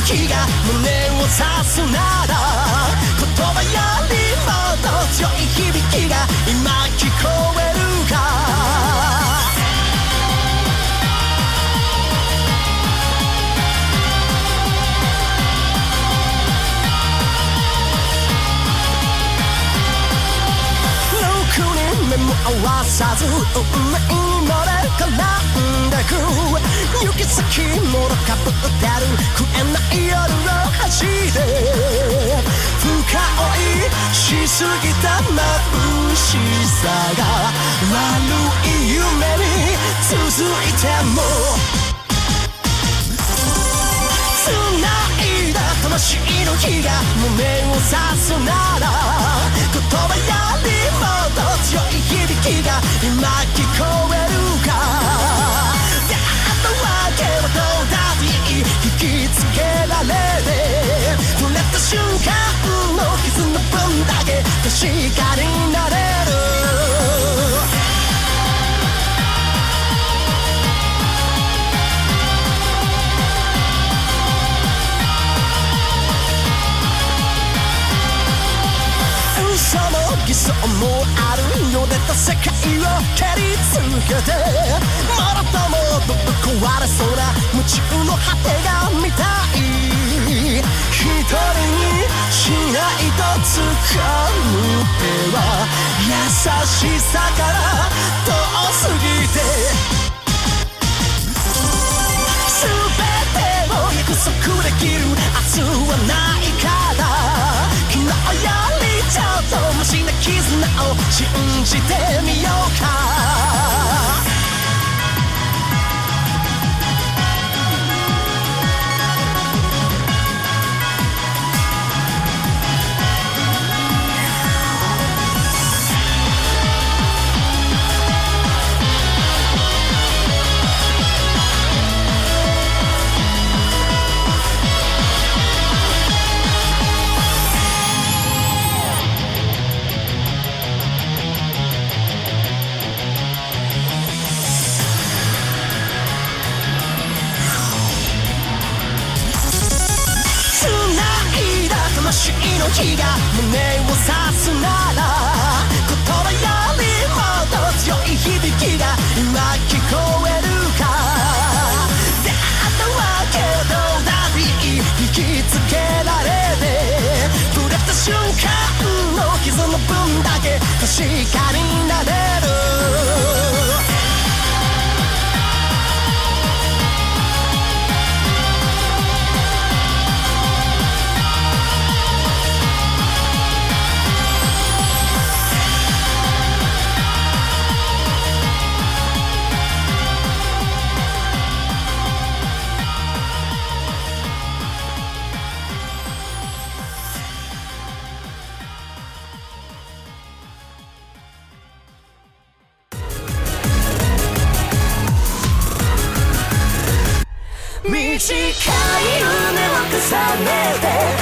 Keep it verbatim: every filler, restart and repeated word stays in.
気が胸を刺すなら言葉よりもっと強い響きが今聞こえるか目も合わさず運命に乗れ絡んでく行き先もろかぶってる食えない夜を走れ深追いしすぎた眩しさが悪い夢に続いても繋いだ魂の火が胸を刺すなら言葉よりもっと強い響きが今聞こえるか出会ったわけはどうだっていい引きつけられて触れた瞬間の傷の分だけ確かになれる嘘も偽装もあるよ出た世界を蹴り続けてもろともぶっ壊れそうな夢中の果てが見たい一人にしないと掴む手は優しさから遠すぎて全てを約束できる明日はないから昨日よりちょっとマシな絆を信じてみようか魂の火が胸を刺すなら言葉よりもっと強い響きが今聞こえるか出会ったわけはどうだっていい引きつけられて触れた瞬間の傷の分だけ確かになれる短い夢を重ねて